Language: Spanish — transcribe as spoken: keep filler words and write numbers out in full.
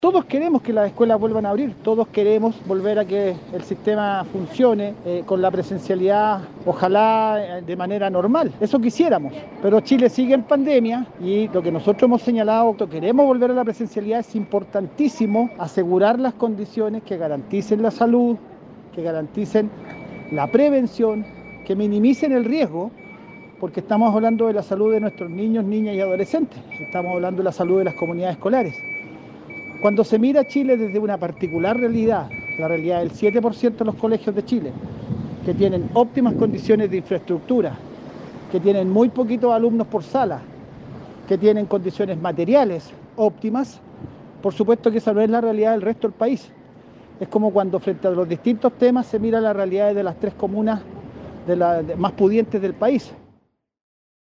Todos queremos que las escuelas vuelvan a abrir, todos queremos volver a que el sistema funcione eh, con la presencialidad, ojalá eh, de manera normal. Eso quisiéramos, pero Chile sigue en pandemia y lo que nosotros hemos señalado, que queremos volver a la presencialidad, es importantísimo asegurar las condiciones que garanticen la salud, que garanticen la prevención, que minimicen el riesgo, porque estamos hablando de la salud de nuestros niños, niñas y adolescentes, estamos hablando de la salud de las comunidades escolares. Cuando se mira Chile desde una particular realidad, la realidad del siete por ciento de los colegios de Chile, que tienen óptimas condiciones de infraestructura, que tienen muy poquitos alumnos por sala, que tienen condiciones materiales óptimas, por supuesto que esa no es la realidad del resto del país. Es como cuando frente a los distintos temas se mira la realidad de las tres comunas de la, de, más pudientes del país.